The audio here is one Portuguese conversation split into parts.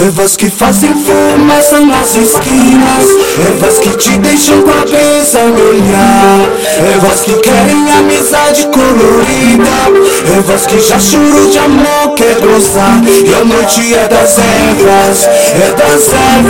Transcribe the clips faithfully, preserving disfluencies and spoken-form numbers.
Ervas que fazem fumaça nas esquinas, ervas que te deixam com a cabeça a olhar, ervas que querem amizade colorida, ervas que já chorou de amor, quer gozar. E a noite é das ervas, é das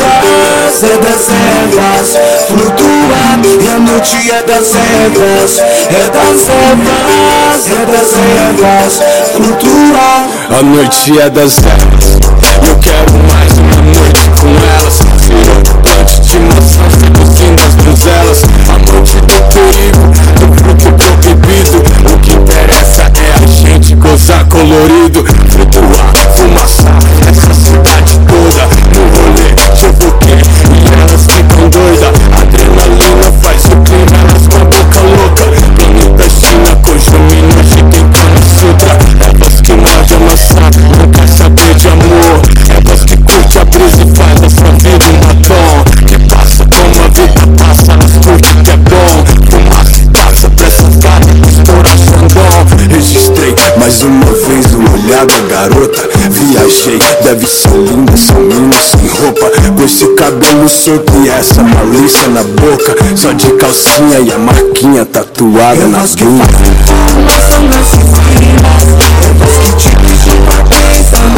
ervas, é das ervas, flutuar. E a noite é das ervas, é das ervas, é das ervas, flutuar. A noite é das ervas, eu quero mais uma noite com elas. Virou plante de maçã, seduzindo as donzelas. A noite do perigo, do fruto proibido. O que interessa é a gente gozar colorido. Flutuar, fumaçar, essa cidade toda. No rolê, chovoquê, e elas ficam doidas. Adrenalina faz o clima, elas com a boca louca. Planeta China, Kojumi, Noji, Kama Sutra. Elas que mordem a maçã, não quer saber de amor. Elas que curte a brisa e faz a sua vida uma tom. Que passa como a vida passa, elas curtem que é bom. Fumaça e taça pra essas gatas, mistura Xandão. Registrei mais uma vez o olhar da garota. Viajei, deve ser linda, são minas sem roupa, com esse cabelo solto e essa malícia na boca. Só de calcinha e a marquinha tatuada na bunda. Fumaça nas esquinas, ervas que te deixam com a cabeça a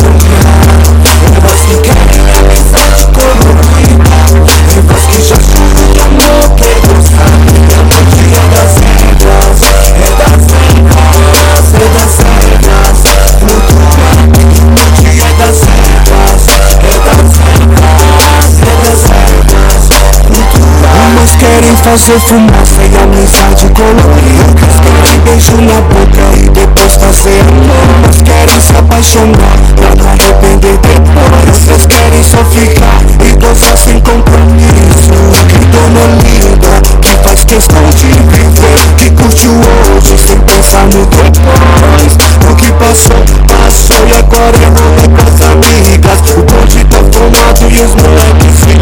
olhar, ervas que querem amizade colorida, ervas que já choram de amor, quer gozar. E a noite é das ervas, é das ervas, é das ervas, flutuar. E a noite é das ervas, é das ervas, é das ervas, flutuar. Umas querem fazer fumaça e amizade colorida, outras querem beijo na boca e depois fazer amor. Umas querem se apaixonar pra não arrepender depois, outras querem só ficar e gozar sem compromisso. Que dona linda, que faz questão de viver, que curte o hoje sem pensar no depois. O que passou, passou e agora é rolê com as amigas. O bonde tá formado e os moleques se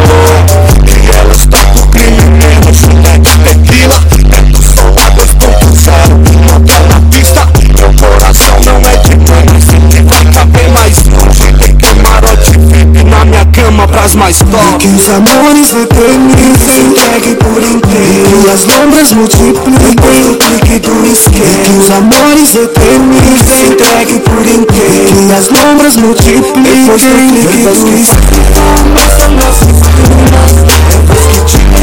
ligou que elas tá pro crime menos, moleque tequila. É do som a dois ponto zero, nota na pista. Meu coração não é de mãe, mas sempre vai caber mais longe. Tem camarote V I P na minha cama pras mais top. Que os amores eternizem, entregue por inteiro, e as lombras multipliquem o clique do esquema. Que os amores eternizem, entregue por inteiro, e as lombras multipliquem o clique do esquema. Fumaça nas esquinas, ervas que te